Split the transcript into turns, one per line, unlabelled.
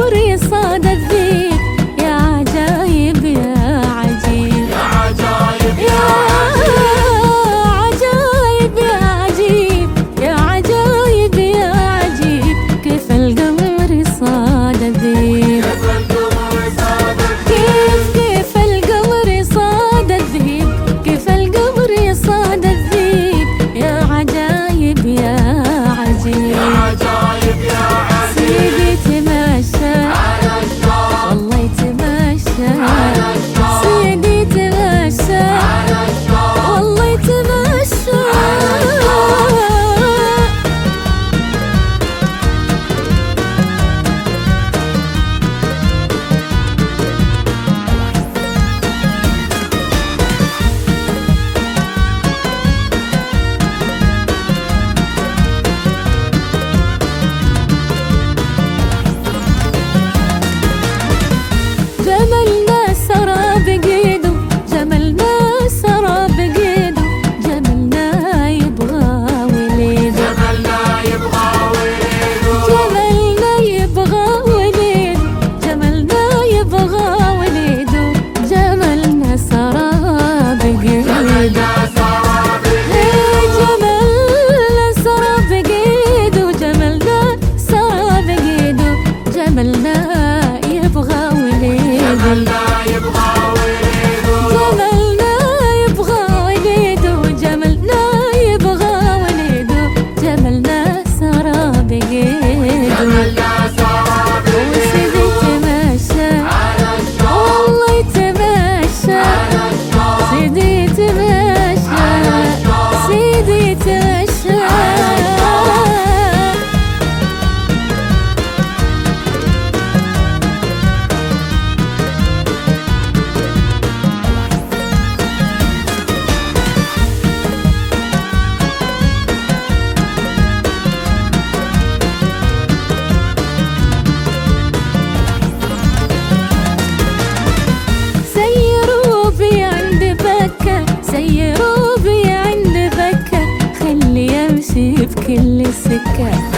القمر صاد الذيب، يا عجايب يا عجيب،
يا عجايب
يا عجايب يا عجيب، يا عجايب يا عجيب، كيف القمر صاد الذيب، كيف القمر صاد الذيب، كيف القمر صاد الذيب، يا عجايب يا عجيب،
يا عجايب يا عجيب.
سيدي تمشى
على الشاطئ،
والله يتمشى،
على الشاطئ،
سيدي تمشى
على الشاطئ،
والله يتمشى. جملنا سرى بقيده، جملنا سرى بقيده، جملنا يبغى وليده،
جملنا يبغى وليده،
جملنا يبغى وليده، جملنا يبغى وليده، جملنا سرى بقيده،
جملنا سرى بقيده،
جملنا سرى بقيده، جملنا سرى بقيده، جملنا يبغى وليده،
جملنا يبغى وليده،
جملنا يبغى وليده، جملنا يبغى وليده، جملنا سرى بقيده،
جملنا سرى
وسيدي
بقيده،
تمشى
على الشاطئ،
والله يتمشى،
على الشاطئ،
سيدي تمشى، سيدي تمشى. سيروا بي عند بكة، سيروا بي عند بكة، خلي يمشي في كل سكة.